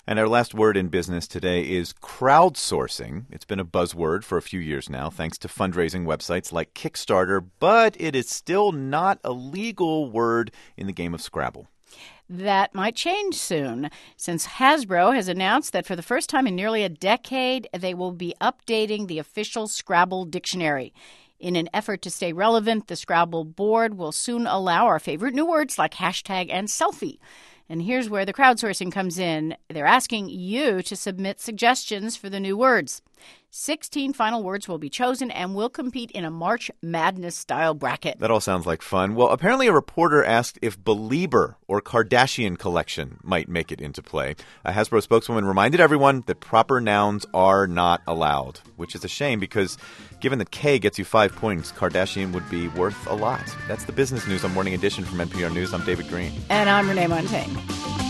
And our last word in business today is crowdsourcing. It's been a buzzword for a few years now, thanks to fundraising websites like Kickstarter, but it is still not a legal word in the game of Scrabble. That might change soon, since Hasbro has announced that for the first time in nearly a decade, they will be updating the official Scrabble dictionary. In an effort to stay relevant, the Scrabble board will soon allow our favorite new words like hashtag and selfie. And here's where the crowdsourcing comes in. They're asking you to submit suggestions for the new words. 16 final words will be chosen and will compete in a March Madness-style bracket. That all sounds like fun. Well, apparently a reporter asked if Belieber or Kardashian Collection might make it into play. A Hasbro spokeswoman reminded everyone that proper nouns are not allowed, which is a shame because given that K gets you 5 points, Kardashian would be worth a lot. That's the business news on Morning Edition from NPR News. I'm David Green. And I'm Renee Montaigne.